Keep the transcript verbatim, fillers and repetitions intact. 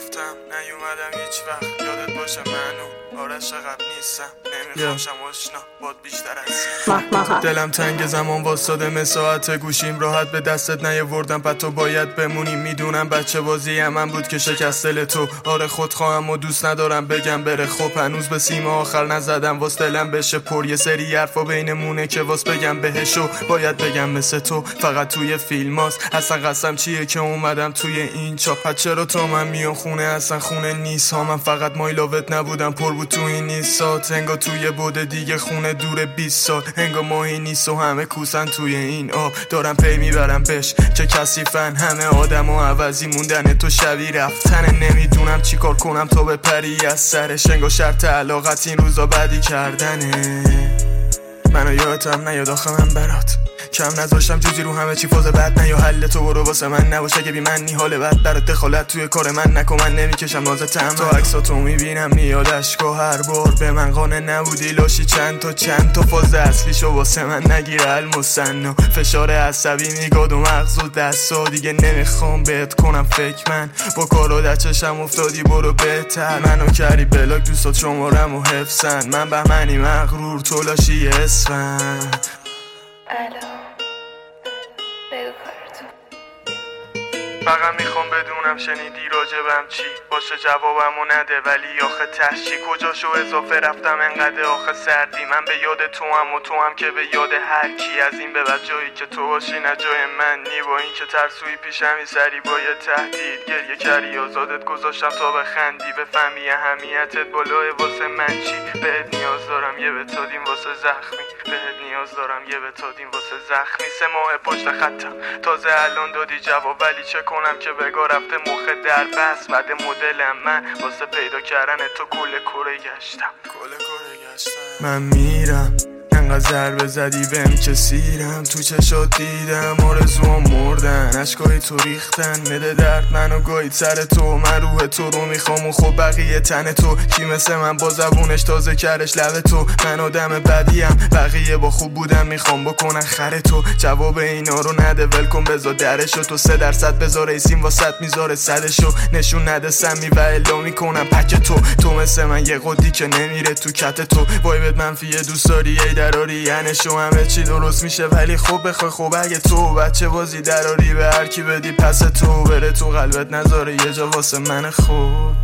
رفتم نیومدم هیچ وقت، یادت باشه منو آرش قبل نیستم، نمیخوامشم آشنا باد بیشتر از دلم تنگ زمان واساده من ساعت گوشیم راحت به دستت نیاوردم بعد تو باید بمونی. میدونم بچه بازی من بود که شکست دل تو، آره خود خواهم و دوست ندارم بگم بره. خب هنوز به سیم آخر نزدم واس دلم بشه پر، یه سری حرفا بینمونه که واس بگم بهشو باید بگم مثل تو فقط توی فیلم هاست. اصلا قسم چیه که اومدم توی این چاپ، چرا تو من میام خونه اصلا خونه نیست ها. من فقط مایلاوت نبودم پر بود تو این نیستات، انگا توی بوده دیگه خونه دور بیست سال، انگا ماهی نیست و همه کوسن توی این آب. دارم پی میبرم بهش که کثیفن همه آدم و عوضی موندن تو شبیه رفتنه. نمیدونم چی کار کنم تو بپری از سرش، انگا شرط علاقت این روزا بدی کردنه. منو یادتم نیاد آخه من برات کم نذاشتم جوزی رو همه چی فاز بد نه، یا حل تو برو واسه من نباشه که بی من نی حال بد برات دخالت توی کار من نکن. من نمیکشم نازتم تو عکساتو میبینم میاد اشکا هر بار به من قانه نبودی لاشی چند تا چند تا فاز اصلیشو واسه من نگیره المسنا. فشار عصبی میگاد و مغز و دستا دیگه نمیخوام بهت کنم فکر، من با کارو در چشم افتادی برو بهتر. منو کردی بلاک دوستات شمارم و حفظن، من بهمنی مغرور تو لاشی اسفن. الو بگو کارتو. فقط میخوام بدونم شنیدی راجبم چی باشه جوابمو نده، ولی آخه تشی کجاشو اضافه رفتم انقدر آخه سردی. من به یاد تو هم و تو هم که به یاد هر کی، از این به بعد جایی که تو باشی نه جای من نی. با این که ترسوی پیشمی سری با یه تهدید گریه کردی آزادت گذاشتم تا بخندی، بفهمی اهمیتت بالای واسه من چی. بهت نیاز دارم یه بتادیم واسه زخمی، بهت نیاز دارم یه بتادیم واسه زخمی. سه ماه پشت خطم تازه الان دادی جواب، ولی چه کنم که بگا رفته مخ در بس. بعد مدلم من واسه پیدا کردن تو کل کره گشتم کل کره گشتم. من میرم انقدر ضربه زدی بهم که سیرم تو چشات دیدم آرزوام مردن اشکای تو ریختن. مده درد منو گاهید سر تو، من روح تو رو میخوام و خب بقیه تن تو. کی مثل من با زبونش تازه کرش لب تو، من آدم بدیم بقیه با خوب بودم میخوام بکنن خر تو. جواب اینا رو نده ول کن بذار درشو، تو سه درصد بذار ایسیم واسط میذاره صدشو. نشون نده سمی و الا میکنم پک تو، تو مثل من یه قدی که نمیره تو کت تو. وایبت منفیه دوست داری ای دراری یعنی شو همه چی درست میشه، ولی خب بخوای خب اگه تو بچه بازی دراری به هر کی بدی پس تو بره تو قلبت نذاره یه جا واسه من خود.